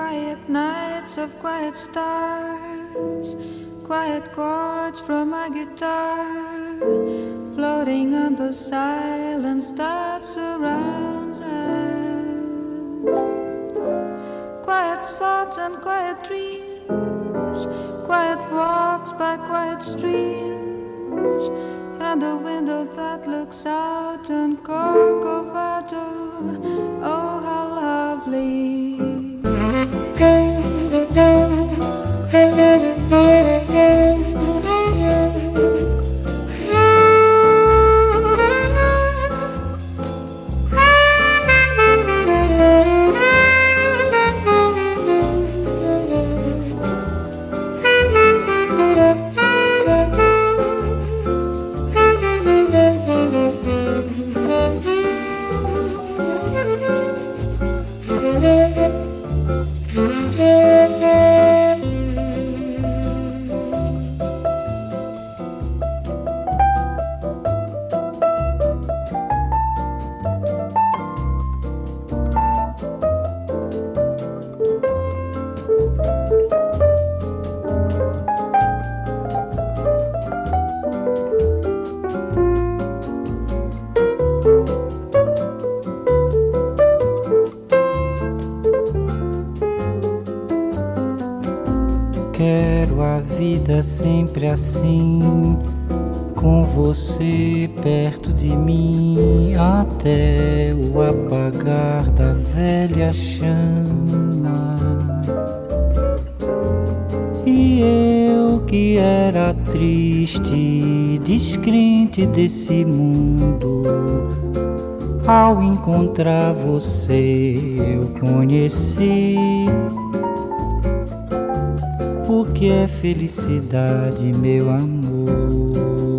quiet nights of quiet stars, quiet chords from my guitar, floating on the silence that surrounds us. Quiet thoughts and quiet dreams, quiet walks by quiet streams, and a window that looks out on Corcovado. Oh, how lovely. Quero a vida sempre assim, com você perto de mim, até o apagar da velha chama. E eu que era triste, descrente desse mundo, ao encontrar você eu conheci o que é felicidade, meu amor.